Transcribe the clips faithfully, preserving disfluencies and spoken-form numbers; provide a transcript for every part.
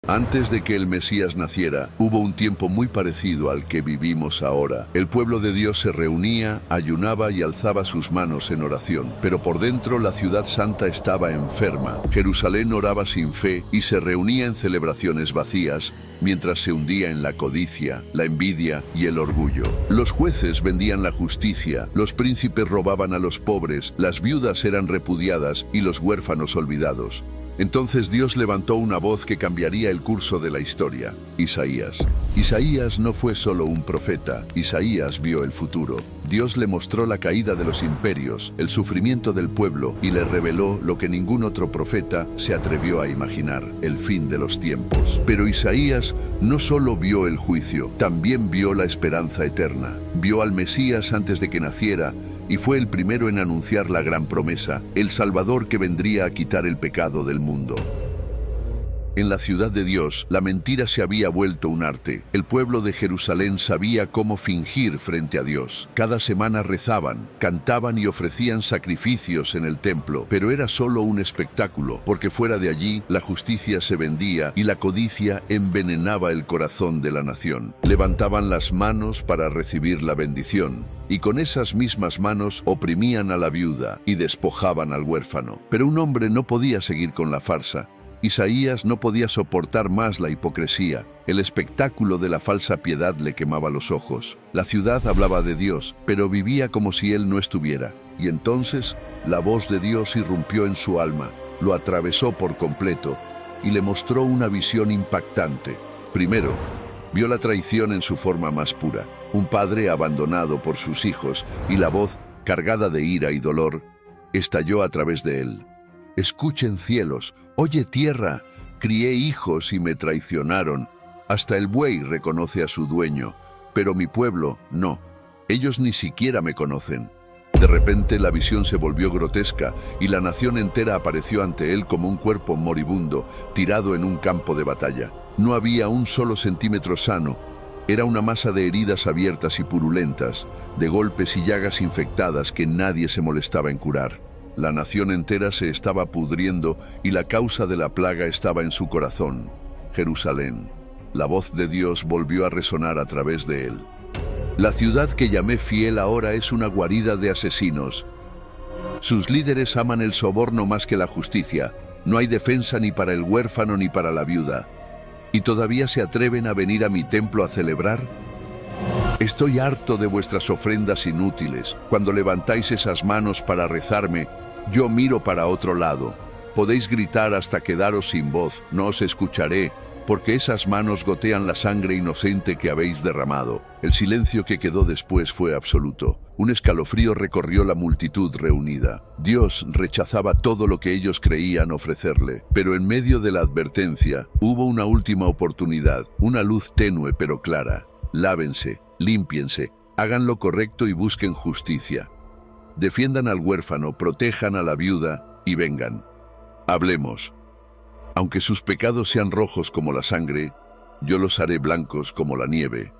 Antes de que el Mesías naciera, hubo un tiempo muy parecido al que vivimos ahora. El pueblo de Dios se reunía, ayunaba y alzaba sus manos en oración. Pero por dentro la ciudad santa estaba enferma. Jerusalén oraba sin fe y se reunía en celebraciones vacías, mientras se hundía en la codicia, la envidia y el orgullo. Los jueces vendían la justicia, los príncipes robaban a los pobres, las viudas eran repudiadas y los huérfanos olvidados. Entonces Dios levantó una voz que cambiaría el curso de la historia: Isaías. Isaías no fue solo un profeta, Isaías vio el futuro. Dios le mostró la caída de los imperios, el sufrimiento del pueblo, y le reveló lo que ningún otro profeta se atrevió a imaginar: el fin de los tiempos. Pero Isaías no solo vio el juicio, también vio la esperanza eterna. Vio al Mesías antes de que naciera, y fue el primero en anunciar la gran promesa, el Salvador que vendría a quitar el pecado del mundo. En la ciudad de Dios, la mentira se había vuelto un arte. El pueblo de Jerusalén sabía cómo fingir frente a Dios. Cada semana rezaban, cantaban y ofrecían sacrificios en el templo, pero era solo un espectáculo, porque fuera de allí la justicia se vendía y la codicia envenenaba el corazón de la nación. Levantaban las manos para recibir la bendición, y con esas mismas manos oprimían a la viuda y despojaban al huérfano. Pero un hombre no podía seguir con la farsa. Isaías no podía soportar más la hipocresía. El espectáculo de la falsa piedad le quemaba los ojos. La ciudad hablaba de Dios, pero vivía como si Él no estuviera. Y entonces la voz de Dios irrumpió en su alma, lo atravesó por completo y le mostró una visión impactante. Primero, vio la traición en su forma más pura, un padre abandonado por sus hijos, y la voz, cargada de ira y dolor, estalló a través de él. Escuchen cielos, oye tierra, crié hijos y me traicionaron. Hasta el buey reconoce a su dueño, pero mi pueblo no. Ellos ni siquiera me conocen. De repente la visión se volvió grotesca y la nación entera apareció ante él como un cuerpo moribundo, tirado en un campo de batalla. No había un solo centímetro sano. Era una masa de heridas abiertas y purulentas, de golpes y llagas infectadas que nadie se molestaba en curar. La nación entera se estaba pudriendo y la causa de la plaga estaba en su corazón, Jerusalén. La voz de Dios volvió a resonar a través de él. La ciudad que llamé fiel ahora es una guarida de asesinos. Sus líderes aman el soborno más que la justicia. No hay defensa ni para el huérfano ni para la viuda. ¿Y todavía se atreven a venir a mi templo a celebrar? Estoy harto de vuestras ofrendas inútiles. Cuando levantáis esas manos para rezarme, yo miro para otro lado. Podéis gritar hasta quedaros sin voz, no os escucharé, porque esas manos gotean la sangre inocente que habéis derramado. El silencio que quedó después fue absoluto. Un escalofrío recorrió la multitud reunida. Dios rechazaba todo lo que ellos creían ofrecerle, pero en medio de la advertencia hubo una última oportunidad, una luz tenue pero clara. Lávense, límpiense, hagan lo correcto y busquen justicia. Defiendan al huérfano, protejan a la viuda y vengan. Hablemos. Aunque sus pecados sean rojos como la sangre, yo los haré blancos como la nieve.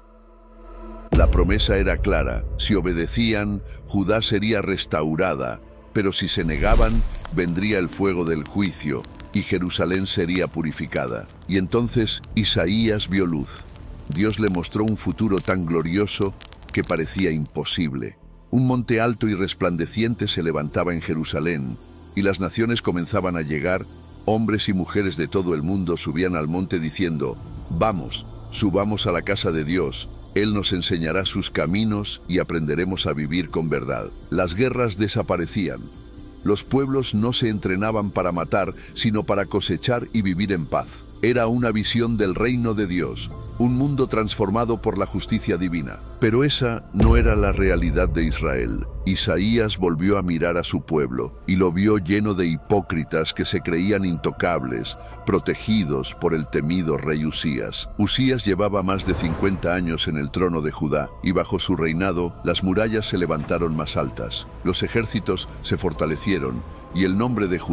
La promesa era clara: si obedecían, Judá sería restaurada, pero si se negaban, vendría el fuego del juicio y Jerusalén sería purificada. Y entonces Isaías vio luz. Dios le mostró un futuro tan glorioso que parecía imposible. Un monte alto y resplandeciente se levantaba en Jerusalén, y las naciones comenzaban a llegar. Hombres y mujeres de todo el mundo subían al monte diciendo: «Vamos, subamos a la casa de Dios. Él nos enseñará sus caminos y aprenderemos a vivir con verdad». Las guerras desaparecían. Los pueblos no se entrenaban para matar, sino para cosechar y vivir en paz. Era una visión del reino de Dios, un mundo transformado por la justicia divina. Pero esa no era la realidad de Israel. Isaías volvió a mirar a su pueblo y lo vio lleno de hipócritas que se creían intocables, protegidos por el temido rey Usías. Usías llevaba más de cincuenta años en el trono de Judá, y bajo su reinado las murallas se levantaron más altas, los ejércitos se fortalecieron, y el nombre de Judá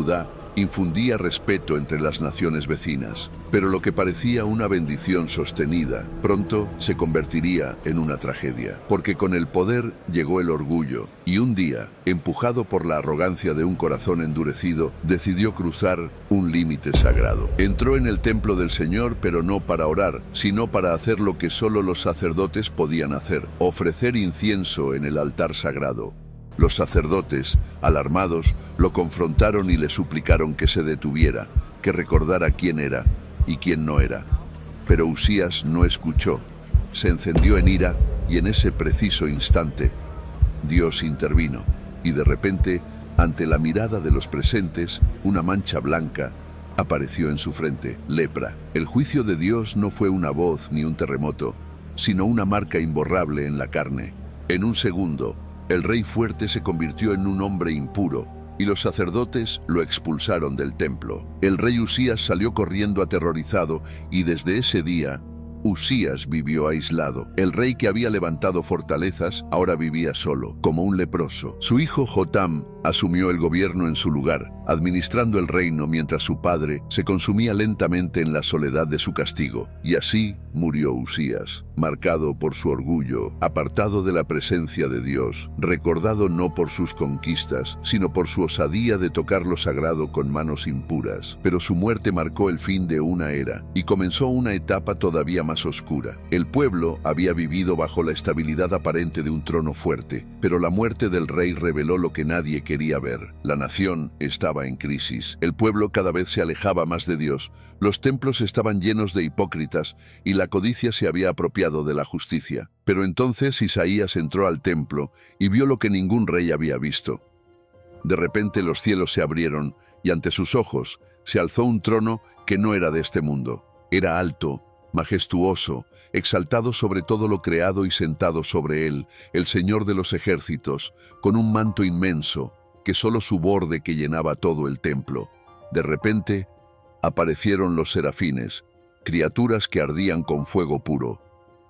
infundía respeto entre las naciones vecinas. Pero lo que parecía una bendición sostenida, pronto se convertiría en una tragedia. Porque con el poder llegó el orgullo, y un día, empujado por la arrogancia de un corazón endurecido, decidió cruzar un límite sagrado. Entró en el templo del Señor, pero no para orar, sino para hacer lo que solo los sacerdotes podían hacer: ofrecer incienso en el altar sagrado. Los sacerdotes, alarmados, lo confrontaron y le suplicaron que se detuviera, que recordara quién era y quién no era. Pero Usías no escuchó. Se encendió en ira y en ese preciso instante Dios intervino, y de repente, ante la mirada de los presentes, una mancha blanca apareció en su frente: lepra. El juicio de Dios no fue una voz ni un terremoto, sino una marca imborrable en la carne. En un segundo, el rey fuerte se convirtió en un hombre impuro, y los sacerdotes lo expulsaron del templo. El rey Usías salió corriendo aterrorizado, y desde ese día, Usías vivió aislado. El rey que había levantado fortalezas ahora vivía solo, como un leproso. Su hijo Jotam asumió el gobierno en su lugar, administrando el reino mientras su padre se consumía lentamente en la soledad de su castigo. Y así murió Usías, marcado por su orgullo, apartado de la presencia de Dios, recordado no por sus conquistas, sino por su osadía de tocar lo sagrado con manos impuras. Pero su muerte marcó el fin de una era, y comenzó una etapa todavía más oscura. El pueblo había vivido bajo la estabilidad aparente de un trono fuerte, pero la muerte del rey reveló lo que nadie quería ver. La nación estaba en crisis. El pueblo cada vez se alejaba más de Dios. Los templos estaban llenos de hipócritas y la codicia se había apropiado de la justicia. Pero entonces Isaías entró al templo y vio lo que ningún rey había visto. De repente los cielos se abrieron y ante sus ojos se alzó un trono que no era de este mundo. Era alto, majestuoso, exaltado sobre todo lo creado, y sentado sobre él, el Señor de los ejércitos, con un manto inmenso, que solo su borde que llenaba todo el templo. De repente, aparecieron los serafines, criaturas que ardían con fuego puro.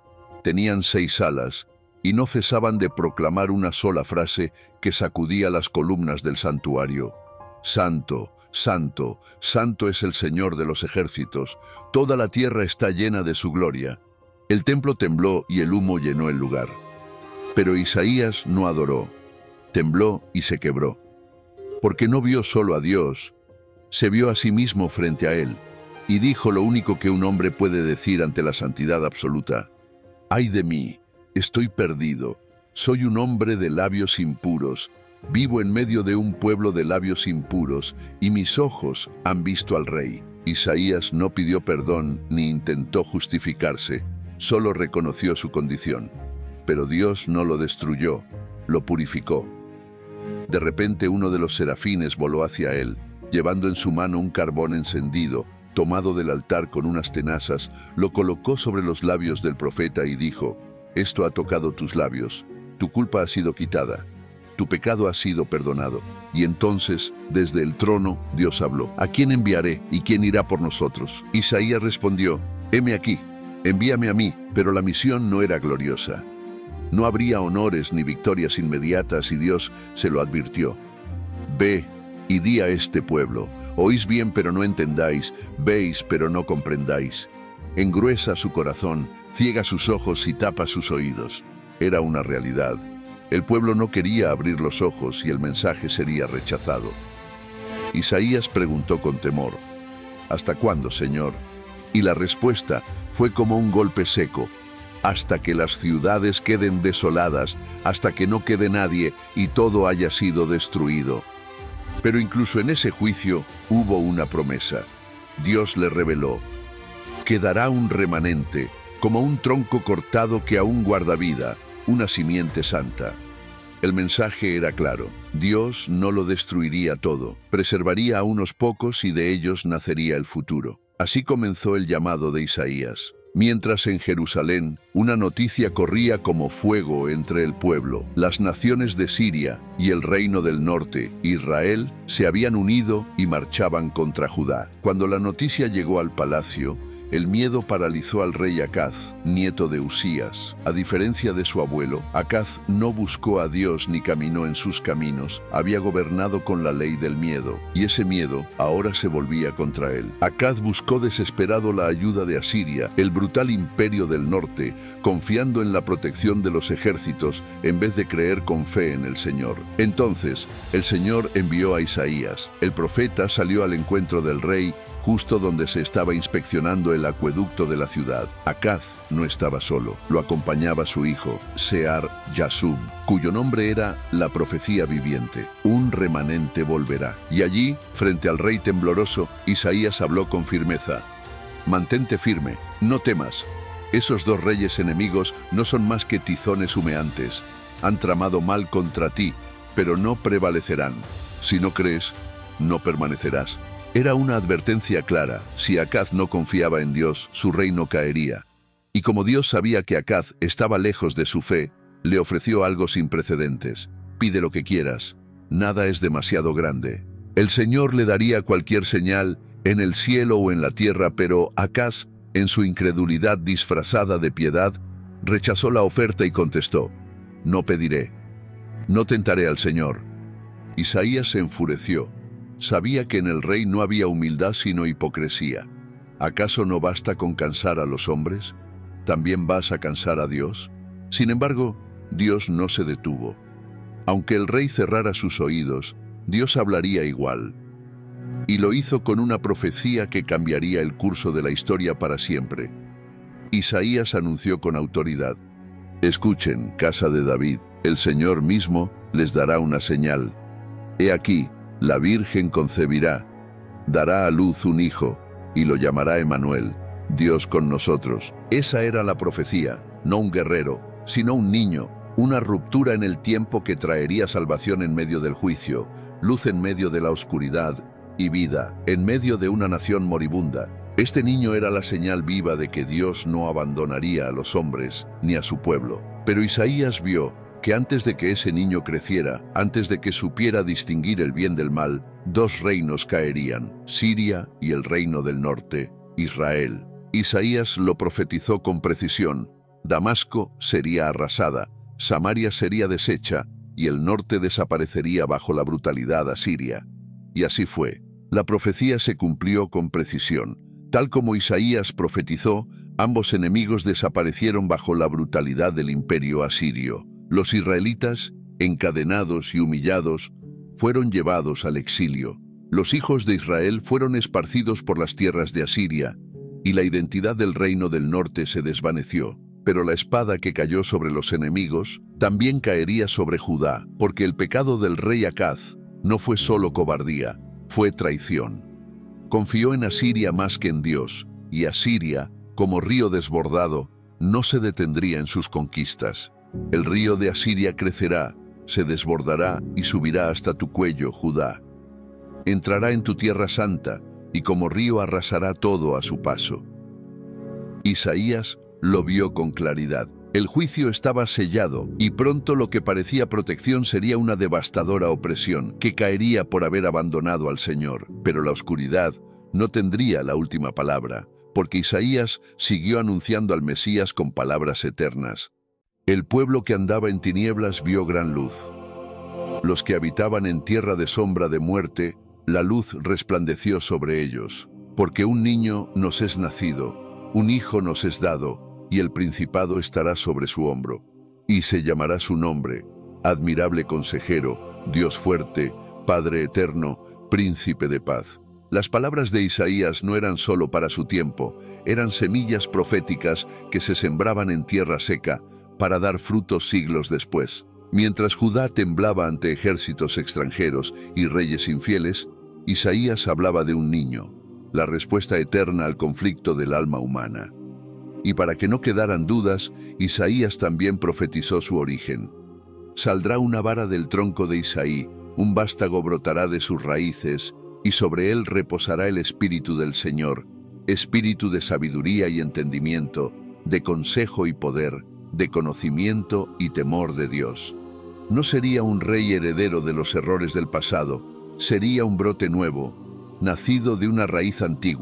Tenían seis alas, y no cesaban de proclamar una sola frase que sacudía las columnas del santuario: Santo, Santo, Santo es el Señor de los ejércitos, toda la tierra está llena de su gloria. El templo tembló y el humo llenó el lugar. Pero Isaías no adoró, tembló y se quebró, porque no vio solo a Dios, se vio a sí mismo frente a él, y dijo lo único que un hombre puede decir ante la santidad absoluta: ¡ay de mí! Estoy perdido, soy un hombre de labios impuros, vivo en medio de un pueblo de labios impuros, y mis ojos han visto al Rey. Isaías no pidió perdón ni intentó justificarse, solo reconoció su condición. Pero Dios no lo destruyó, lo purificó. De repente uno de los serafines voló hacia él, llevando en su mano un carbón encendido, tomado del altar con unas tenazas, lo colocó sobre los labios del profeta y dijo: «Esto ha tocado tus labios, tu culpa ha sido quitada, tu pecado ha sido perdonado». Y entonces, desde el trono, Dios habló: «¿A quién enviaré y quién irá por nosotros?». Isaías respondió: «Heme aquí, envíame a mí». Pero la misión no era gloriosa. No habría honores ni victorias inmediatas, y Dios se lo advirtió: «Ve y di a este pueblo, oís bien pero no entendáis, veis pero no comprendáis». Engruesa su corazón, ciega sus ojos y tapa sus oídos. Era una realidad. El pueblo no quería abrir los ojos y el mensaje sería rechazado. Isaías preguntó con temor: «¿Hasta cuándo, Señor?». Y la respuesta fue como un golpe seco: «Hasta que las ciudades queden desoladas, hasta que no quede nadie y todo haya sido destruido». Pero incluso en ese juicio hubo una promesa. Dios le reveló: «Quedará un remanente, como un tronco cortado que aún guarda vida, una simiente santa». El mensaje era claro: Dios no lo destruiría todo, preservaría a unos pocos y de ellos nacería el futuro. Así comenzó el llamado de Isaías. Mientras en Jerusalén una noticia corría como fuego entre el pueblo: las naciones de Siria y el reino del norte, Israel, se habían unido y marchaban contra Judá. Cuando la noticia llegó al palacio, El miedo paralizó al rey Acaz, nieto de Usías. A diferencia de su abuelo, Acaz no buscó a Dios ni caminó en sus caminos. Había gobernado con la ley del miedo, y ese miedo ahora se volvía contra él. Acaz buscó desesperado la ayuda de Asiria, el brutal imperio del norte, confiando en la protección de los ejércitos en vez de creer con fe en el Señor. Entonces, el Señor envió a Isaías. El profeta salió al encuentro del rey justo donde se estaba inspeccionando el acueducto de la ciudad. Acaz no estaba solo, lo acompañaba su hijo, Sear-Yasub, cuyo nombre era la profecía viviente. Un remanente volverá. Y allí, frente al rey tembloroso, Isaías habló con firmeza. Mantente firme, no temas. Esos dos reyes enemigos no son más que tizones humeantes. Han tramado mal contra ti, pero no prevalecerán. Si no crees, no permanecerás. Era una advertencia clara. Si Acaz no confiaba en Dios, su reino caería. Y como Dios sabía que Acaz estaba lejos de su fe, le ofreció algo sin precedentes. Pide lo que quieras. Nada es demasiado grande. El Señor le daría cualquier señal en el cielo o en la tierra, pero Acaz, en su incredulidad disfrazada de piedad, rechazó la oferta y contestó: no pediré. No tentaré al Señor. Isaías se enfureció. Sabía que en el rey no había humildad sino hipocresía. ¿Acaso no basta con cansar a los hombres? ¿También vas a cansar a Dios? Sin embargo, Dios no se detuvo. Aunque el rey cerrara sus oídos, Dios hablaría igual. Y lo hizo con una profecía que cambiaría el curso de la historia para siempre. Isaías anunció con autoridad: escuchen, casa de David, el Señor mismo les dará una señal. He aquí, la Virgen concebirá, dará a luz un hijo, y lo llamará Emmanuel, Dios con nosotros. Esa era la profecía, no un guerrero, sino un niño, una ruptura en el tiempo que traería salvación en medio del juicio, luz en medio de la oscuridad y vida en medio de una nación moribunda. Este niño era la señal viva de que Dios no abandonaría a los hombres ni a su pueblo. Pero Isaías vio que antes de que ese niño creciera, antes de que supiera distinguir el bien del mal, dos reinos caerían: Siria y el reino del norte, Israel. Isaías lo profetizó con precisión. Damasco sería arrasada, Samaria sería deshecha y el norte desaparecería bajo la brutalidad asiria. Y así fue. La profecía se cumplió con precisión. Tal como Isaías profetizó, ambos enemigos desaparecieron bajo la brutalidad del imperio asirio. Los israelitas, encadenados y humillados, fueron llevados al exilio. Los hijos de Israel fueron esparcidos por las tierras de Asiria, y la identidad del reino del norte se desvaneció. Pero la espada que cayó sobre los enemigos también caería sobre Judá, porque el pecado del rey Acaz no fue solo cobardía, fue traición. Confió en Asiria más que en Dios, y Asiria, como río desbordado, no se detendría en sus conquistas. El río de Asiria crecerá, se desbordará y subirá hasta tu cuello, Judá. Entrará en tu tierra santa, y como río arrasará todo a su paso. Isaías lo vio con claridad. El juicio estaba sellado, y pronto lo que parecía protección sería una devastadora opresión que caería por haber abandonado al Señor. Pero la oscuridad no tendría la última palabra, porque Isaías siguió anunciando al Mesías con palabras eternas. El pueblo que andaba en tinieblas vio gran luz. Los que habitaban en tierra de sombra de muerte, la luz resplandeció sobre ellos. Porque un niño nos es nacido, un hijo nos es dado, y el principado estará sobre su hombro. Y se llamará su nombre, Admirable Consejero, Dios Fuerte, Padre Eterno, Príncipe de Paz. Las palabras de Isaías no eran solo para su tiempo, eran semillas proféticas que se sembraban en tierra seca, para dar frutos siglos después. Mientras Judá temblaba ante ejércitos extranjeros y reyes infieles, Isaías hablaba de un niño, la respuesta eterna al conflicto del alma humana. Y para que no quedaran dudas, Isaías también profetizó su origen. Saldrá una vara del tronco de Isaí, un vástago brotará de sus raíces, y sobre él reposará el espíritu del Señor, espíritu de sabiduría y entendimiento, de consejo y poder, de conocimiento y temor de Dios. No sería un rey heredero de los errores del pasado, sería un brote nuevo, nacido de una raíz antigua,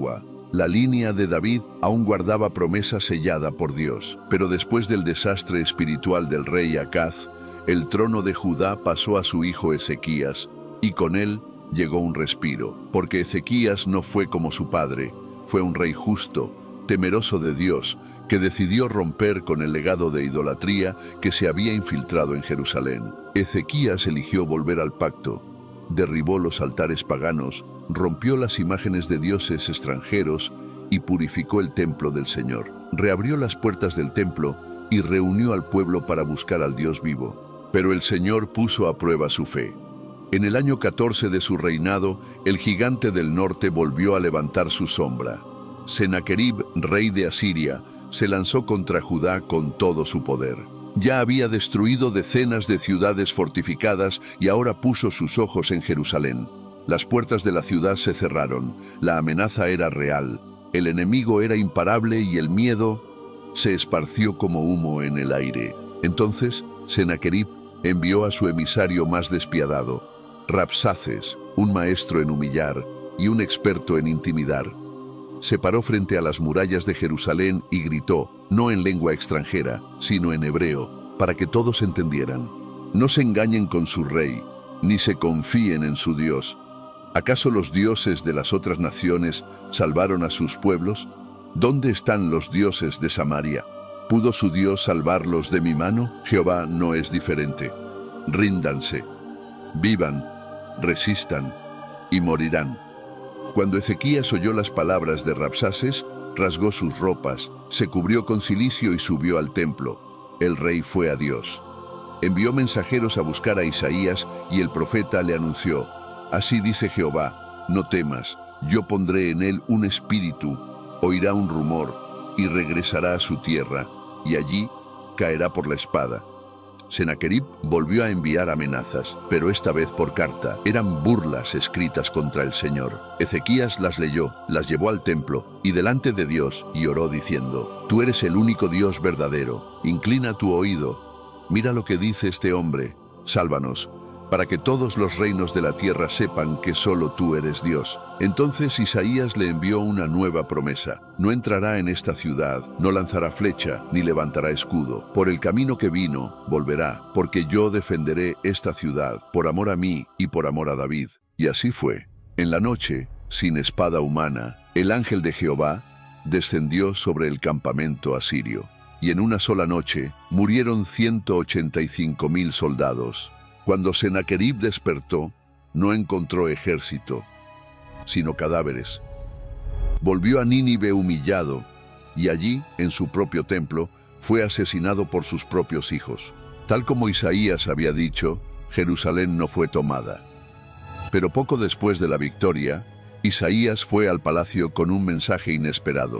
La línea de David aún guardaba promesa sellada por Dios, pero después del desastre espiritual del rey Acaz, el trono de Judá pasó a su hijo Ezequías, y con él llegó un respiro, porque Ezequías no fue como su padre, fue un rey justo, temeroso de Dios, que decidió romper con el legado de idolatría que se había infiltrado en Jerusalén. Ezequías eligió volver al pacto, derribó los altares paganos, rompió las imágenes de dioses extranjeros y purificó el templo del Señor. Reabrió las puertas del templo y reunió al pueblo para buscar al Dios vivo. Pero el Señor puso a prueba su fe. En el año catorce de su reinado, el gigante del norte volvió a levantar su sombra. Sennacherib, rey de Asiria, se lanzó contra Judá con todo su poder. Ya había destruido decenas de ciudades fortificadas y ahora puso sus ojos en Jerusalén. Las puertas de la ciudad se cerraron, la amenaza era real, el enemigo era imparable y el miedo se esparció como humo en el aire. Entonces, Sennacherib envió a su emisario más despiadado, Rabsaces, un maestro en humillar y un experto en intimidar. Se paró frente a las murallas de Jerusalén y gritó, no en lengua extranjera, sino en hebreo, para que todos entendieran. No se engañen con su rey, ni se confíen en su Dios. ¿Acaso los dioses de las otras naciones salvaron a sus pueblos? ¿Dónde están los dioses de Samaria? ¿Pudo su Dios salvarlos de mi mano? Jehová no es diferente. Ríndanse, vivan, resistan y morirán. Cuando Ezequías oyó las palabras de Rabsaces, rasgó sus ropas, se cubrió con cilicio y subió al templo. El rey fue a Dios. Envió mensajeros a buscar a Isaías y el profeta le anunció, así dice Jehová, no temas, yo pondré en él un espíritu, oirá un rumor y regresará a su tierra, y allí caerá por la espada. Sennacherib volvió a enviar amenazas, pero esta vez por carta. Eran burlas escritas contra el Señor. Ezequías las leyó, las llevó al templo, y delante de Dios, y oró diciendo, Tú eres el único Dios verdadero, inclina tu oído. Mira lo que dice este hombre, sálvanos, para que todos los reinos de la tierra sepan que solo tú eres Dios. Entonces Isaías le envió una nueva promesa. No entrará en esta ciudad, no lanzará flecha, ni levantará escudo. Por el camino que vino, volverá, porque yo defenderé esta ciudad, por amor a mí y por amor a David. Y así fue. En la noche, sin espada humana, el ángel de Jehová descendió sobre el campamento asirio. Y en una sola noche, murieron ciento ochenta y cinco mil soldados. Cuando Sennacherib despertó, no encontró ejército, sino cadáveres. Volvió a Nínive humillado, y allí, en su propio templo, fue asesinado por sus propios hijos. Tal como Isaías había dicho, Jerusalén no fue tomada. Pero poco después de la victoria, Isaías fue al palacio con un mensaje inesperado.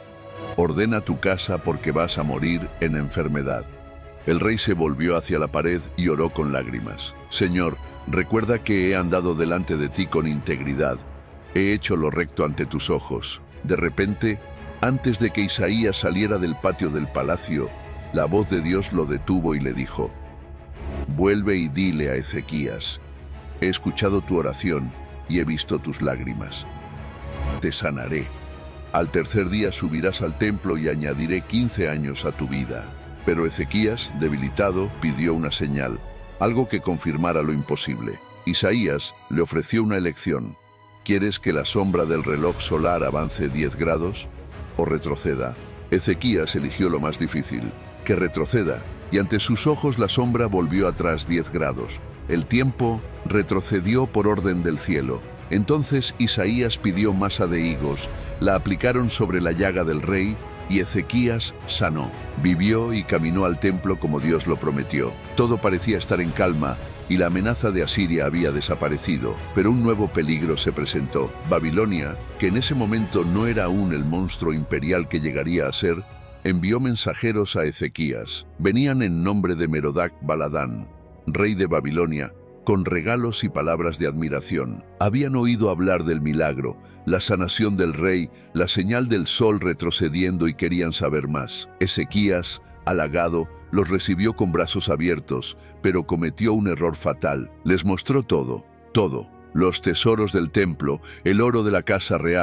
Ordena tu casa porque vas a morir en enfermedad. El rey se volvió hacia la pared y oró con lágrimas. Señor, recuerda que he andado delante de ti con integridad. He hecho lo recto ante tus ojos. De repente, antes de que Isaías saliera del patio del palacio, la voz de Dios lo detuvo y le dijo, Vuelve y dile a Ezequías, he escuchado tu oración y he visto tus lágrimas. Te sanaré. Al tercer día subirás al templo y añadiré quince años a tu vida. Pero Ezequías, debilitado, pidió una señal, algo que confirmara lo imposible. Isaías le ofreció una elección. ¿Quieres que la sombra del reloj solar avance diez grados o retroceda? Ezequías eligió lo más difícil, que retroceda, y ante sus ojos la sombra volvió atrás diez grados. El tiempo retrocedió por orden del cielo. Entonces Isaías pidió masa de higos, la aplicaron sobre la llaga del rey, y Ezequías sanó. Vivió y caminó al templo como Dios lo prometió. Todo parecía estar en calma y la amenaza de Asiria había desaparecido. Pero un nuevo peligro se presentó. Babilonia, que en ese momento no era aún el monstruo imperial que llegaría a ser, envió mensajeros a Ezequías. Venían en nombre de Merodach Baladán, rey de Babilonia, con regalos y palabras de admiración. Habían oído hablar del milagro, la sanación del rey, la señal del sol retrocediendo y querían saber más. Ezequías, halagado, los recibió con brazos abiertos, pero cometió un error fatal. Les mostró todo, todo, los tesoros del templo, el oro de la casa real,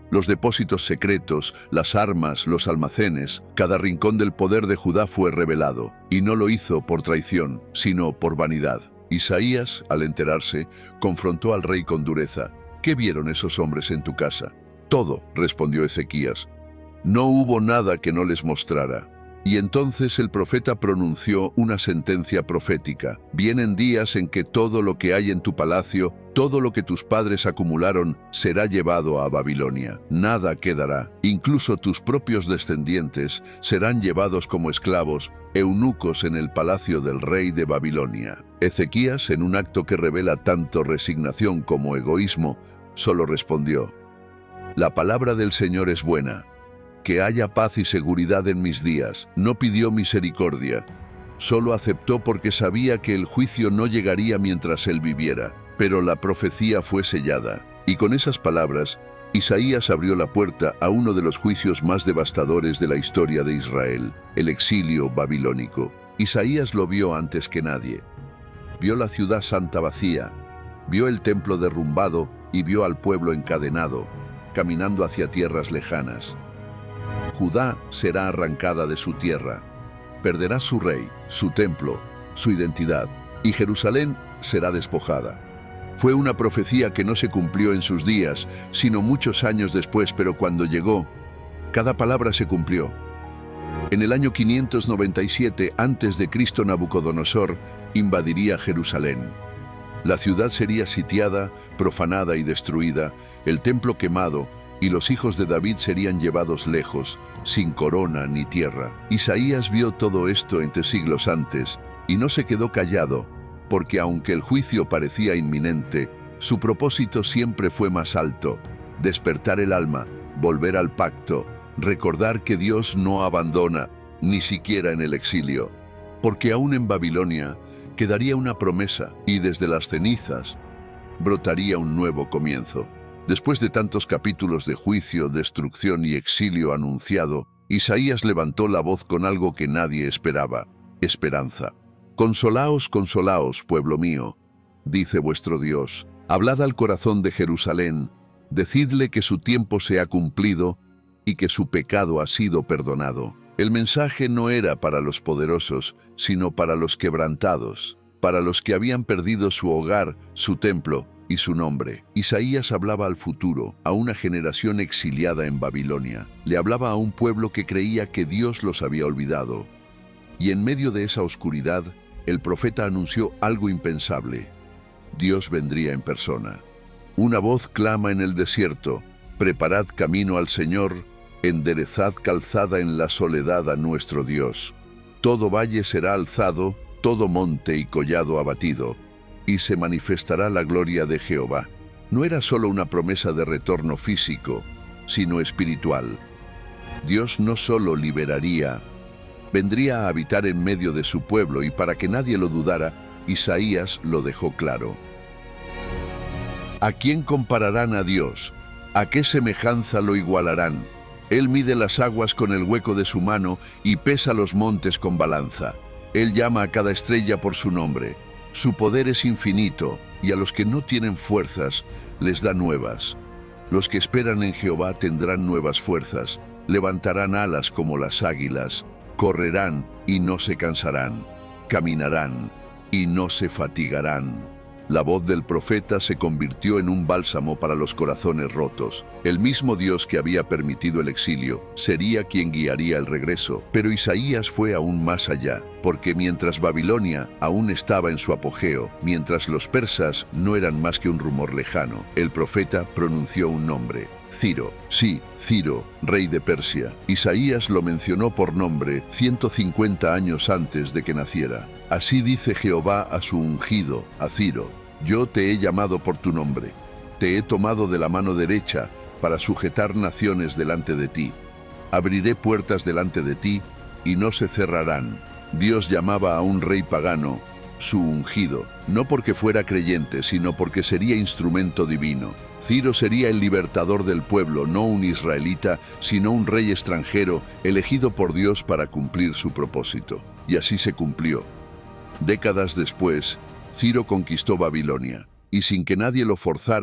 Los depósitos secretos, las armas, los almacenes, cada rincón del poder de Judá fue revelado, y no lo hizo por traición, sino por vanidad. Isaías, al enterarse, confrontó al rey con dureza. ¿Qué vieron esos hombres en tu casa? Todo, respondió Ezequías. No hubo nada que no les mostrara. Y entonces el profeta pronunció una sentencia profética. Vienen días en que todo lo que hay en tu palacio, todo lo que tus padres acumularon, será llevado a Babilonia. Nada quedará. Incluso tus propios descendientes serán llevados como esclavos, eunucos en el palacio del rey de Babilonia. Ezequías, en un acto que revela tanto resignación como egoísmo, solo respondió: La palabra del Señor es buena. Que haya paz y seguridad en mis días. No pidió misericordia. Solo aceptó porque sabía que el juicio no llegaría mientras él viviera. Pero la profecía fue sellada. Y con esas palabras, Isaías abrió la puerta a uno de los juicios más devastadores de la historia de Israel, el exilio babilónico. Isaías lo vio antes que nadie. Vio la ciudad santa vacía, vio el templo derrumbado y vio al pueblo encadenado, caminando hacia tierras lejanas. Judá será arrancada de su tierra, perderá su rey, su templo, su identidad, y Jerusalén será despojada. Fue una profecía que no se cumplió en sus días, sino muchos años después, pero cuando llegó, cada palabra se cumplió. En el año quinientos noventa y siete antes de Cristo, Nabucodonosor invadiría Jerusalén. La ciudad sería sitiada, profanada y destruida, el templo quemado, y los hijos de David serían llevados lejos, sin corona ni tierra. Isaías vio todo esto entre siglos antes, y no se quedó callado, porque aunque el juicio parecía inminente, su propósito siempre fue más alto: despertar el alma, volver al pacto, recordar que Dios no abandona, ni siquiera en el exilio. Porque aún en Babilonia quedaría una promesa, y desde las cenizas brotaría un nuevo comienzo. Después de tantos capítulos de juicio, destrucción y exilio anunciado, Isaías levantó la voz con algo que nadie esperaba: esperanza. Consolaos, consolaos, pueblo mío, dice vuestro Dios. Hablad al corazón de Jerusalén, decidle que su tiempo se ha cumplido y que su pecado ha sido perdonado. El mensaje no era para los poderosos, sino para los quebrantados, para los que habían perdido su hogar, su templo y su nombre. Isaías hablaba al futuro, a una generación exiliada en Babilonia. Le hablaba a un pueblo que creía que Dios los había olvidado. Y en medio de esa oscuridad, el profeta anunció algo impensable: Dios vendría en persona. Una voz clama en el desierto: preparad camino al Señor, enderezad calzada en la soledad a nuestro Dios. Todo valle será alzado, todo monte y collado abatido, y se manifestará la gloria de Jehová. No era solo una promesa de retorno físico, sino espiritual. Dios no solo liberaría, vendría a habitar en medio de su pueblo, y para que nadie lo dudara, Isaías lo dejó claro. ¿A quién compararán a Dios? ¿A qué semejanza lo igualarán? Él mide las aguas con el hueco de su mano y pesa los montes con balanza. Él llama a cada estrella por su nombre. Su poder es infinito, y a los que no tienen fuerzas les da nuevas. Los que esperan en Jehová tendrán nuevas fuerzas, levantarán alas como las águilas, correrán y no se cansarán, caminarán y no se fatigarán. La voz del profeta se convirtió en un bálsamo para los corazones rotos. El mismo Dios que había permitido el exilio sería quien guiaría el regreso. Pero Isaías fue aún más allá, porque mientras Babilonia aún estaba en su apogeo, mientras los persas no eran más que un rumor lejano, el profeta pronunció un nombre: Ciro. Sí, Ciro, rey de Persia. Isaías lo mencionó por nombre ciento cincuenta años antes de que naciera. Así dice Jehová a su ungido, a Ciro: yo te he llamado por tu nombre, te he tomado de la mano derecha para sujetar naciones delante de ti. Abriré puertas delante de ti y no se cerrarán. Dios llamaba a un rey pagano su ungido, no porque fuera creyente, sino porque sería instrumento divino. Ciro sería el libertador del pueblo, no un israelita, sino un rey extranjero elegido por Dios para cumplir su propósito. Y así se cumplió. Décadas después, Ciro conquistó Babilonia, y sin que nadie lo forzara,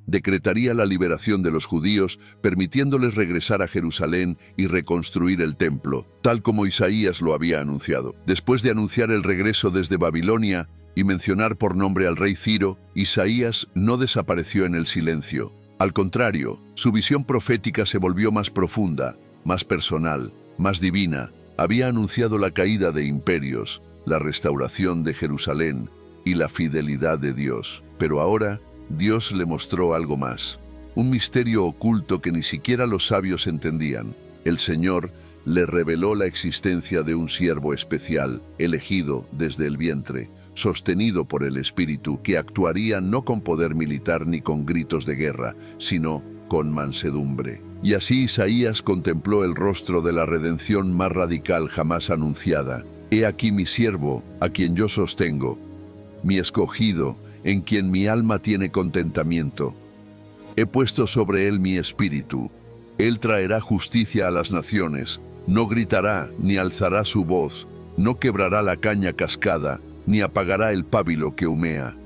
Decretaría la liberación de los judíos, permitiéndoles regresar a Jerusalén y reconstruir el templo, tal como Isaías lo había anunciado. Después de anunciar el regreso desde Babilonia y mencionar por nombre al rey Ciro, Isaías no desapareció en el silencio. Al contrario, su visión profética se volvió más profunda, más personal, más divina. Había anunciado la caída de imperios, la restauración de Jerusalén y la fidelidad de Dios. Pero ahora, Dios le mostró algo más, un misterio oculto que ni siquiera los sabios entendían. El Señor le reveló la existencia de un siervo especial, elegido desde el vientre, sostenido por el Espíritu, que actuaría no con poder militar ni con gritos de guerra, sino con mansedumbre. Y así Isaías contempló el rostro de la redención más radical jamás anunciada. He aquí mi siervo, a quien yo sostengo, mi escogido, en quien mi alma tiene contentamiento. He puesto sobre él mi espíritu. Él traerá justicia a las naciones. No gritará ni alzará su voz, no quebrará la caña cascada, ni apagará el pábilo que humea.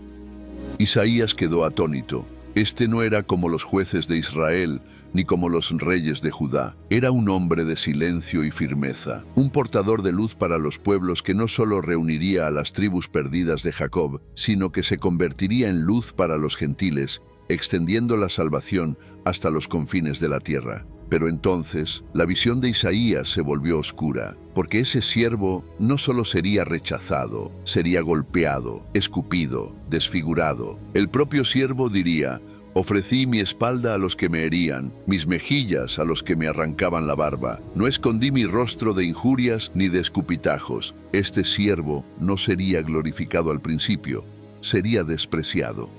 Isaías quedó atónito. Este no era como los jueces de Israel, ni como los reyes de Judá. Era un hombre de silencio y firmeza, un portador de luz para los pueblos que no solo reuniría a las tribus perdidas de Jacob, sino que se convertiría en luz para los gentiles, extendiendo la salvación hasta los confines de la tierra. Pero entonces, la visión de Isaías se volvió oscura, porque ese siervo no solo sería rechazado, sería golpeado, escupido, desfigurado. El propio siervo diría: ofrecí mi espalda a los que me herían, mis mejillas a los que me arrancaban la barba. No escondí mi rostro de injurias ni de escupitajos. Este siervo no sería glorificado al principio, sería despreciado.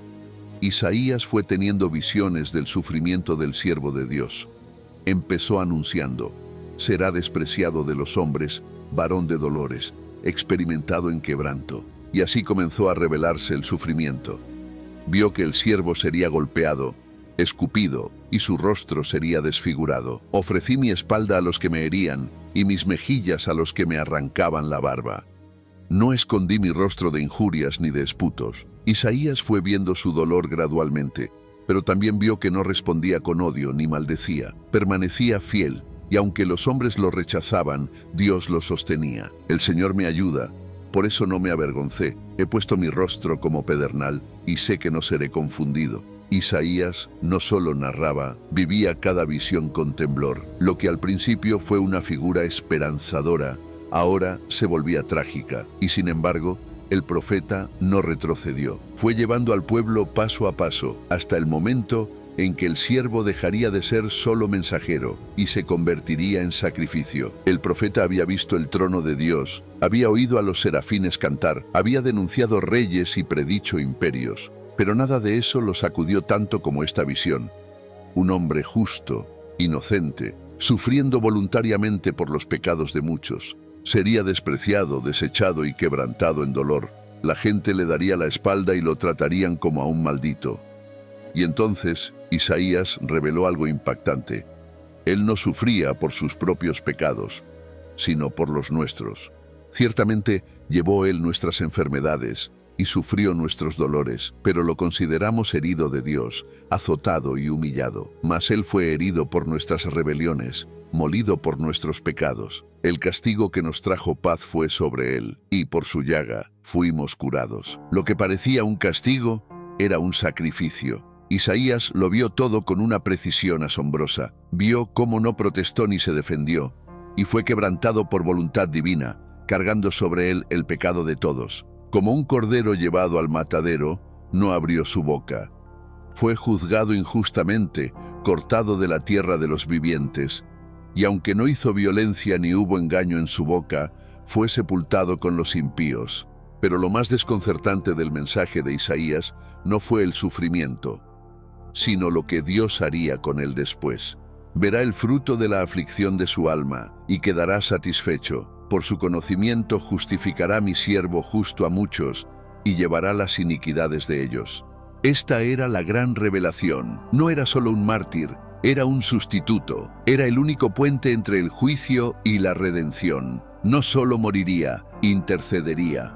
Isaías fue teniendo visiones del sufrimiento del siervo de Dios. Empezó anunciando: será despreciado de los hombres, varón de dolores, experimentado en quebranto. Y así comenzó a revelarse el sufrimiento. Vio que el siervo sería golpeado, escupido, y su rostro sería desfigurado. Ofrecí mi espalda a los que me herían, y mis mejillas a los que me arrancaban la barba. No escondí mi rostro de injurias ni de esputos. Isaías fue viendo su dolor gradualmente, pero también vio que no respondía con odio ni maldecía. Permanecía fiel, y aunque los hombres lo rechazaban, Dios lo sostenía. El Señor me ayuda, por eso no me avergoncé. He puesto mi rostro como pedernal, y sé que no seré confundido. Isaías no solo narraba, vivía cada visión con temblor. Lo que al principio fue una figura esperanzadora, ahora se volvía trágica, y sin embargo, el profeta no retrocedió. Fue llevando al pueblo paso a paso, hasta el momento en que el siervo dejaría de ser solo mensajero y se convertiría en sacrificio. El profeta había visto el trono de Dios, había oído a los serafines cantar, había denunciado reyes y predicho imperios, pero nada de eso lo sacudió tanto como esta visión. Un hombre justo, inocente, sufriendo voluntariamente por los pecados de muchos. Sería despreciado, desechado y quebrantado en dolor. La gente le daría la espalda y lo tratarían como a un maldito. Y entonces Isaías reveló algo impactante. Él no sufría por sus propios pecados, sino por los nuestros. Ciertamente llevó él nuestras enfermedades y sufrió nuestros dolores, pero lo consideramos herido de Dios, azotado y humillado. Mas él fue herido por nuestras rebeliones, molido por nuestros pecados. El castigo que nos trajo paz fue sobre él, y por su llaga fuimos curados. Lo que parecía un castigo era un sacrificio. Isaías lo vio todo con una precisión asombrosa. Vio cómo no protestó ni se defendió, y fue quebrantado por voluntad divina, cargando sobre él el pecado de todos. Como un cordero llevado al matadero, no abrió su boca. Fue juzgado injustamente, cortado de la tierra de los vivientes, y aunque no hizo violencia ni hubo engaño en su boca, fue sepultado con los impíos. Pero lo más desconcertante del mensaje de Isaías no fue el sufrimiento, sino lo que Dios haría con él después. Verá el fruto de la aflicción de su alma, y quedará satisfecho. Por su conocimiento justificará mi siervo justo a muchos, y llevará las iniquidades de ellos. Esta era la gran revelación. No era solo un mártir, era un sustituto. Era el único puente entre el juicio y la redención. No solo moriría, intercedería.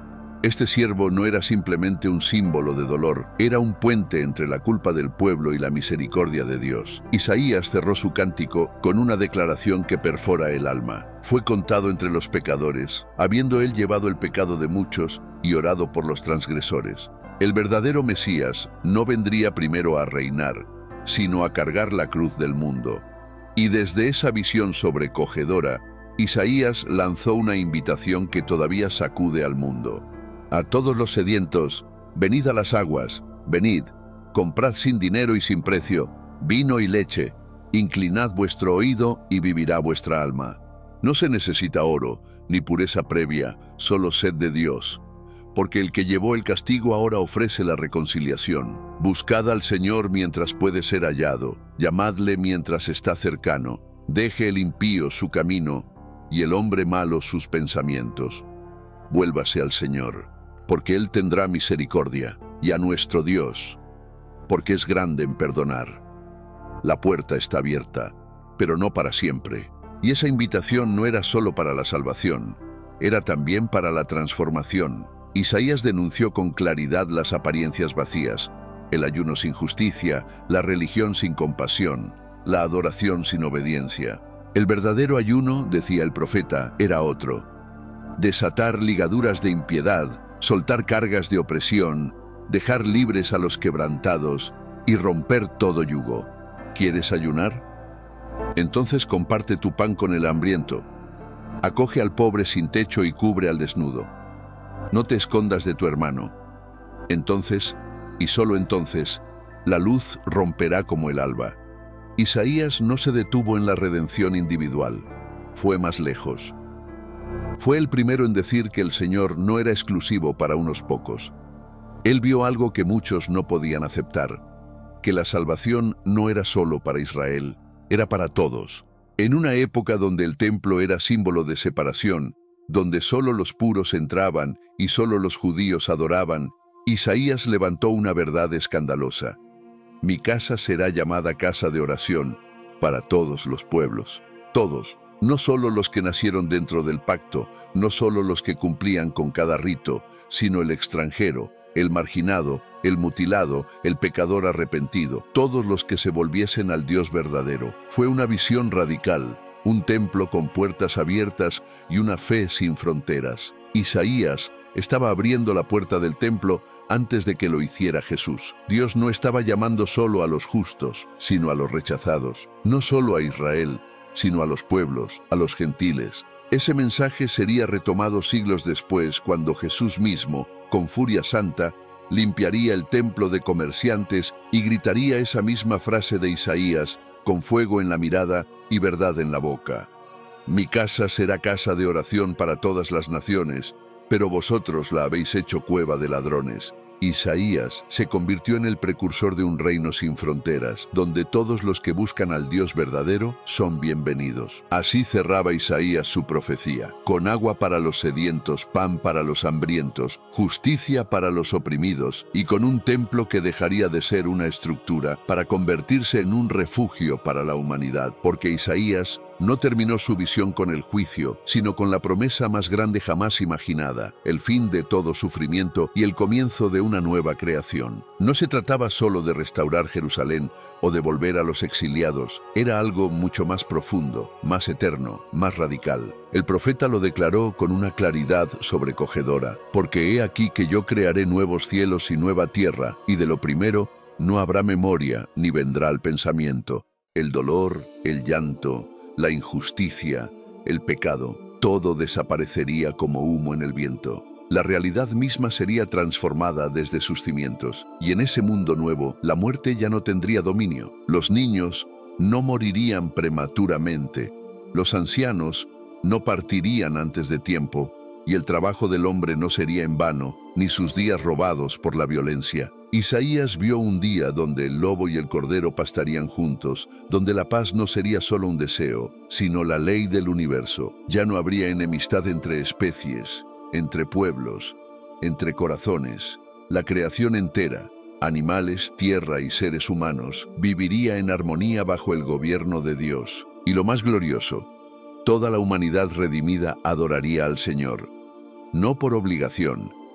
Este siervo no era simplemente un símbolo de dolor, era un puente entre la culpa del pueblo y la misericordia de Dios. Isaías cerró su cántico con una declaración que perfora el alma. Fue contado entre los pecadores, habiendo él llevado el pecado de muchos y orado por los transgresores. El verdadero Mesías no vendría primero a reinar, sino a cargar la cruz del mundo. Y desde esa visión sobrecogedora, Isaías lanzó una invitación que todavía sacude al mundo. A todos los sedientos, venid a las aguas, venid, comprad sin dinero y sin precio, vino y leche, inclinad vuestro oído y vivirá vuestra alma. No se necesita oro, ni pureza previa, solo sed de Dios, porque el que llevó el castigo ahora ofrece la reconciliación. Buscad al Señor mientras puede ser hallado, llamadle mientras está cercano, deje el impío su camino y el hombre malo sus pensamientos. Vuélvase al Señor, porque Él tendrá misericordia, y a nuestro Dios, porque es grande en perdonar. La puerta está abierta, pero no para siempre. Y esa invitación no era solo para la salvación, era también para la transformación. Isaías denunció con claridad las apariencias vacías, el ayuno sin justicia, la religión sin compasión, la adoración sin obediencia. El verdadero ayuno, decía el profeta, era otro: desatar ligaduras de impiedad, soltar cargas de opresión, dejar libres a los quebrantados y romper todo yugo. ¿Quieres ayunar? Entonces comparte tu pan con el hambriento. Acoge al pobre sin techo y cubre al desnudo. No te escondas de tu hermano. Entonces, y solo entonces, la luz romperá como el alba. Isaías no se detuvo en la redención individual. Fue más lejos. Fue el primero en decir que el Señor no era exclusivo para unos pocos. Él vio algo que muchos no podían aceptar, que la salvación no era solo para Israel, era para todos. En una época donde el templo era símbolo de separación, donde solo los puros entraban y solo los judíos adoraban, Isaías levantó una verdad escandalosa: mi casa será llamada casa de oración para todos los pueblos. Todos. No solo los que nacieron dentro del pacto, no solo los que cumplían con cada rito, sino el extranjero, el marginado, el mutilado, el pecador arrepentido, todos los que se volviesen al Dios verdadero. Fue una visión radical, un templo con puertas abiertas y una fe sin fronteras. Isaías estaba abriendo la puerta del templo antes de que lo hiciera Jesús. Dios no estaba llamando solo a los justos, sino a los rechazados, no solo a Israel, sino a los pueblos, a los gentiles. Ese mensaje sería retomado siglos después, cuando Jesús mismo, con furia santa, limpiaría el templo de comerciantes y gritaría esa misma frase de Isaías, con fuego en la mirada y verdad en la boca: mi casa será casa de oración para todas las naciones, pero vosotros la habéis hecho cueva de ladrones. Isaías se convirtió en el precursor de un reino sin fronteras, donde todos los que buscan al Dios verdadero son bienvenidos. Así cerraba Isaías su profecía: con agua para los sedientos, pan para los hambrientos, justicia para los oprimidos, y con un templo que dejaría de ser una estructura para convertirse en un refugio para la humanidad. Porque Isaías no terminó su visión con el juicio, sino con la promesa más grande jamás imaginada: el fin de todo sufrimiento y el comienzo de una nueva creación. No se trataba solo de restaurar Jerusalén o de volver a los exiliados, era algo mucho más profundo, más eterno, más radical. El profeta lo declaró con una claridad sobrecogedora: porque he aquí que yo crearé nuevos cielos y nueva tierra, y de lo primero no habrá memoria ni vendrá al pensamiento. El dolor, el llanto, la injusticia, el pecado, todo desaparecería como humo en el viento. La realidad misma sería transformada desde sus cimientos, y en ese mundo nuevo la muerte ya no tendría dominio. Los niños no morirían prematuramente, los ancianos no partirían antes de tiempo, y el trabajo del hombre no sería en vano, ni sus días robados por la violencia. Isaías vio un día donde el lobo y el cordero pastarían juntos, donde la paz no sería solo un deseo, sino la ley del universo. Ya no habría enemistad entre especies, entre pueblos, entre corazones. La creación entera, animales, tierra y seres humanos, viviría en armonía bajo el gobierno de Dios. Y lo más glorioso, toda la humanidad redimida adoraría al Señor, no por obligación,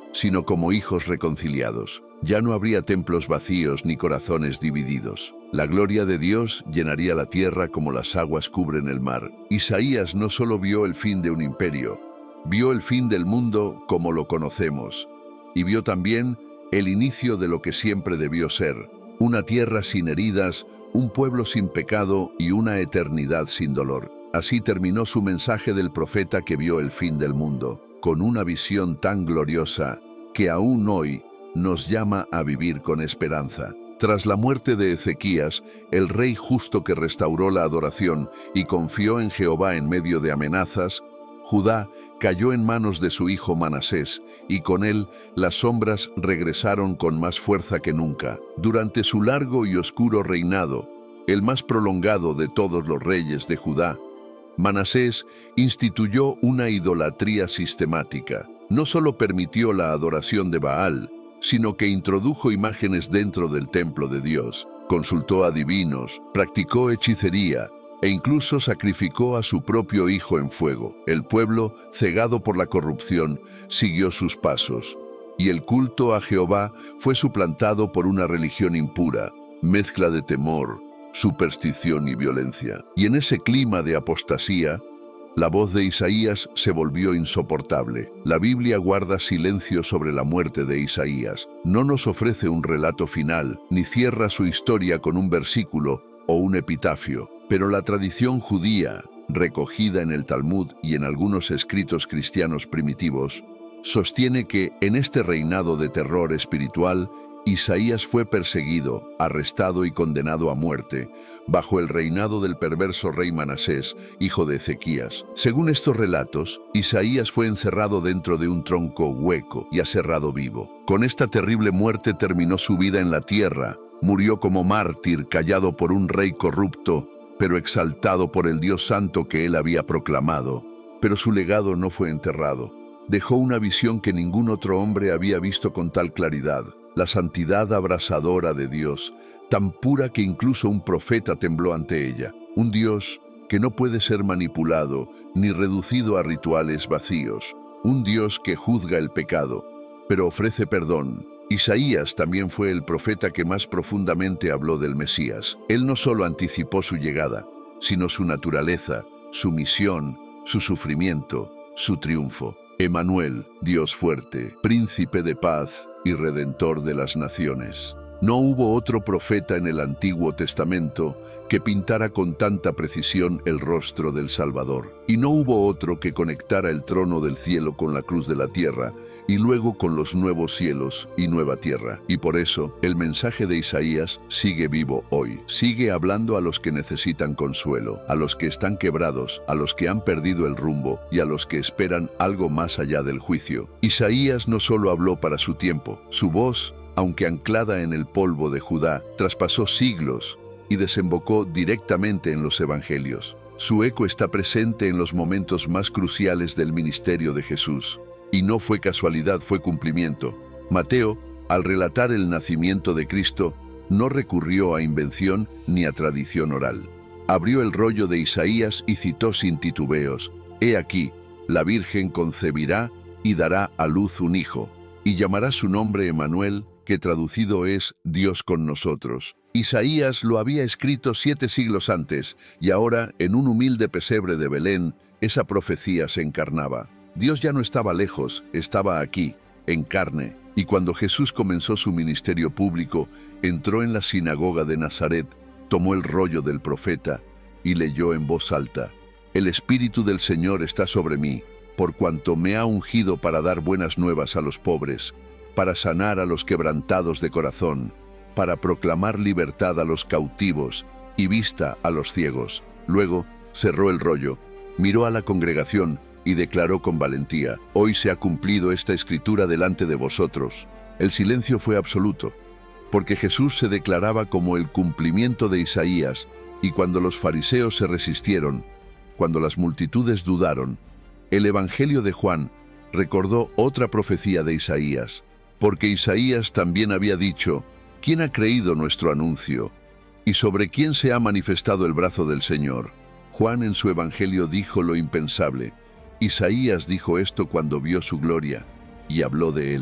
sino como hijos reconciliados. Ya no habría templos vacíos ni corazones divididos. La gloria de Dios llenaría la tierra como las aguas cubren el mar. Isaías no solo vio el fin de un imperio, vio el fin del mundo como lo conocemos, y vio también el inicio de lo que siempre debió ser: una tierra sin heridas, un pueblo sin pecado y una eternidad sin dolor. Así terminó su mensaje del profeta que vio el fin del mundo, con una visión tan gloriosa que aún hoy nos llama a vivir con esperanza. Tras la muerte de Ezequías, el rey justo que restauró la adoración y confió en Jehová en medio de amenazas, Judá cayó en manos de su hijo Manasés, y con él las sombras regresaron con más fuerza que nunca. Durante su largo y oscuro reinado, el más prolongado de todos los reyes de Judá, Manasés instituyó una idolatría sistemática. No solo permitió la adoración de Baal, sino que introdujo imágenes dentro del templo de Dios, consultó a divinos, practicó hechicería e incluso sacrificó a su propio hijo en fuego. El pueblo, cegado por la corrupción, siguió sus pasos, y el culto a Jehová fue suplantado por una religión impura, mezcla de temor, superstición y violencia. Y en ese clima de apostasía, la voz de Isaías se volvió insoportable. La Biblia guarda silencio sobre la muerte de Isaías. No nos ofrece un relato final, ni cierra su historia con un versículo o un epitafio. Pero la tradición judía, recogida en el Talmud y en algunos escritos cristianos primitivos, sostiene que en este reinado de terror espiritual, Isaías fue perseguido, arrestado y condenado a muerte, bajo el reinado del perverso rey Manasés, hijo de Ezequías. Según estos relatos, Isaías fue encerrado dentro de un tronco hueco y aserrado vivo. Con esta terrible muerte terminó su vida en la tierra. Murió como mártir, callado por un rey corrupto, pero exaltado por el Dios santo que él había proclamado. Pero su legado no fue enterrado. Dejó una visión que ningún otro hombre había visto con tal claridad: la santidad abrasadora de Dios, tan pura que incluso un profeta tembló ante ella. Un Dios que no puede ser manipulado ni reducido a rituales vacíos. Un Dios que juzga el pecado, pero ofrece perdón. Isaías también fue el profeta que más profundamente habló del Mesías. Él no solo anticipó su llegada, sino su naturaleza, su misión, su sufrimiento, su triunfo. Emmanuel, Dios fuerte, príncipe de paz y redentor de las naciones. No hubo otro profeta en el Antiguo Testamento que pintara con tanta precisión el rostro del Salvador. Y no hubo otro que conectara el trono del cielo con la cruz de la tierra y luego con los nuevos cielos y nueva tierra. Y por eso, el mensaje de Isaías sigue vivo hoy. Sigue hablando a los que necesitan consuelo, a los que están quebrados, a los que han perdido el rumbo y a los que esperan algo más allá del juicio. Isaías no solo habló para su tiempo. Su voz, aunque anclada en el polvo de Judá, traspasó siglos y desembocó directamente en los evangelios. Su eco está presente en los momentos más cruciales del ministerio de Jesús. Y no fue casualidad, fue cumplimiento. Mateo, al relatar el nacimiento de Cristo, no recurrió a invención ni a tradición oral. Abrió el rollo de Isaías y citó sin titubeos: «He aquí, la Virgen concebirá y dará a luz un hijo, y llamará su nombre Emmanuel», que traducido es Dios con nosotros. Isaías lo había escrito siete siglos antes, y ahora, en un humilde pesebre de Belén, esa profecía se encarnaba. Dios ya no estaba lejos, estaba aquí, en carne. Y cuando Jesús comenzó su ministerio público, entró en la sinagoga de Nazaret, tomó el rollo del profeta y leyó en voz alta: «El Espíritu del Señor está sobre mí, por cuanto me ha ungido para dar buenas nuevas a los pobres, para sanar a los quebrantados de corazón, para proclamar libertad a los cautivos y vista a los ciegos». Luego cerró el rollo, miró a la congregación y declaró con valentía: «Hoy se ha cumplido esta escritura delante de vosotros». El silencio fue absoluto, porque Jesús se declaraba como el cumplimiento de Isaías, y cuando los fariseos se resistieron, cuando las multitudes dudaron, el Evangelio de Juan recordó otra profecía de Isaías, porque Isaías también había dicho: «¿Quién ha creído nuestro anuncio? ¿Y sobre quién se ha manifestado el brazo del Señor?». Juan en su Evangelio dijo lo impensable. Isaías dijo esto cuando vio su gloria y habló de él.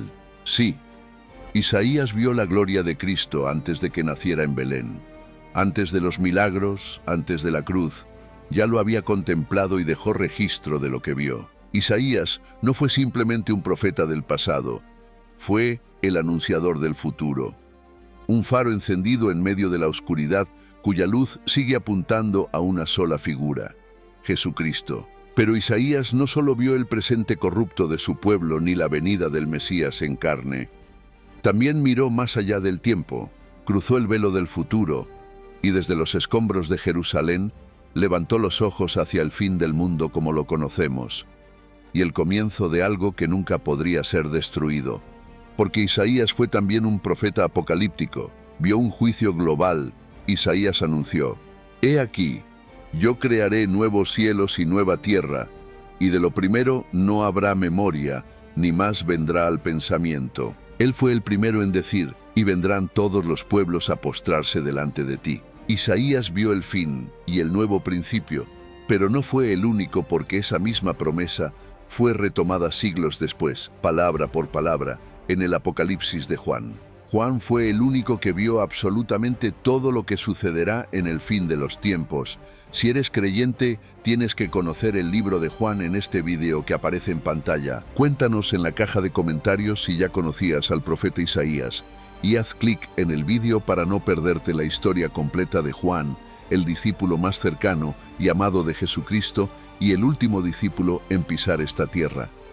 Sí, Isaías vio la gloria de Cristo antes de que naciera en Belén. Antes de los milagros, antes de la cruz, ya lo había contemplado y dejó registro de lo que vio. Isaías no fue simplemente un profeta del pasado, fue el anunciador del futuro. Un faro encendido en medio de la oscuridad, cuya luz sigue apuntando a una sola figura, Jesucristo. Pero Isaías no solo vio el presente corrupto de su pueblo ni la venida del Mesías en carne. También miró más allá del tiempo, cruzó el velo del futuro y desde los escombros de Jerusalén levantó los ojos hacia el fin del mundo como lo conocemos y el comienzo de algo que nunca podría ser destruido. Porque Isaías fue también un profeta apocalíptico, vio un juicio global. Isaías anunció: «He aquí, yo crearé nuevos cielos y nueva tierra, y de lo primero no habrá memoria, ni más vendrá al pensamiento». Él fue el primero en decir: «Y vendrán todos los pueblos a postrarse delante de ti». Isaías vio el fin y el nuevo principio, pero no fue el único, porque esa misma promesa fue retomada siglos después, palabra por palabra, en el Apocalipsis de Juan. Juan fue el único que vio absolutamente todo lo que sucederá en el fin de los tiempos. Si eres creyente, tienes que conocer el libro de Juan en este vídeo que aparece en pantalla. Cuéntanos en la caja de comentarios si ya conocías al profeta Isaías y haz clic en el vídeo para no perderte la historia completa de Juan, el discípulo más cercano y amado de Jesucristo y el último discípulo en pisar esta tierra.